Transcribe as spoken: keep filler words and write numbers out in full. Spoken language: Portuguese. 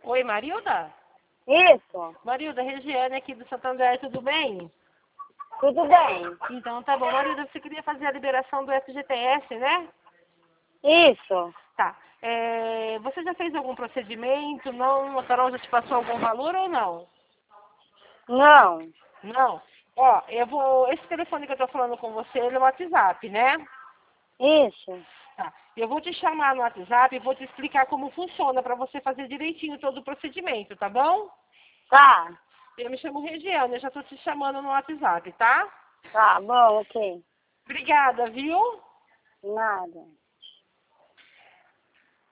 Oi, Marilda? Isso, Marilda, Regiane aqui do Santander, tudo bem? tudo bem. Então tá bom. Marilda, você queria fazer a liberação do F G T S, né? Isso, Tá. É, você já fez algum procedimento? Não? A Carol já te passou algum valor ou não? não, Não? Ó, eu vou... Esse telefone que eu tô falando com você, ele é o WhatsApp, né? isso, Tá. Eu vou te chamar no WhatsApp e vou te explicar como funciona para você fazer direitinho todo o procedimento, tá bom? tá, Eu me chamo Regiane, eu já tô te chamando no WhatsApp, tá? tá bom, ok, Obrigada, viu? nada.